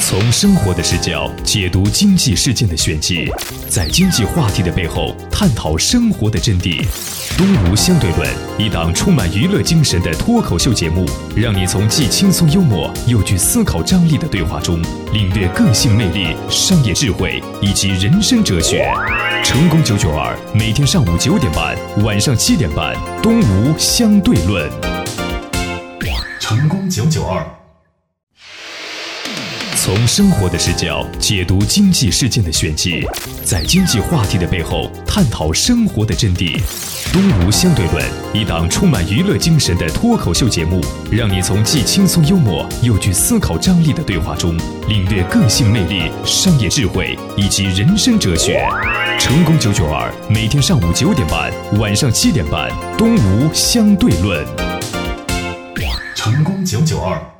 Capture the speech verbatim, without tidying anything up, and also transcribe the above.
从生活的视角解读经济事件的玄机，在经济话题的背后探讨生活的真谛。东吴相对论，一档充满娱乐精神的脱口秀节目，让你从既轻松幽默又具思考张力的对话中，领略个性魅力、商业智慧以及人生哲学。成功九九二，每天上午九点半，晚上七点半，东吴相对论。成功九九二。从生活的视角解读经济事件的玄机，在经济话题的背后探讨生活的真谛。东吴相对论，一档充满娱乐精神的脱口秀节目，让你从既轻松幽默又具思考张力的对话中，领略个性魅力、商业智慧以及人生哲学。成功九九二，每天上午九点半，晚上七点半，东吴相对论。成功九九二。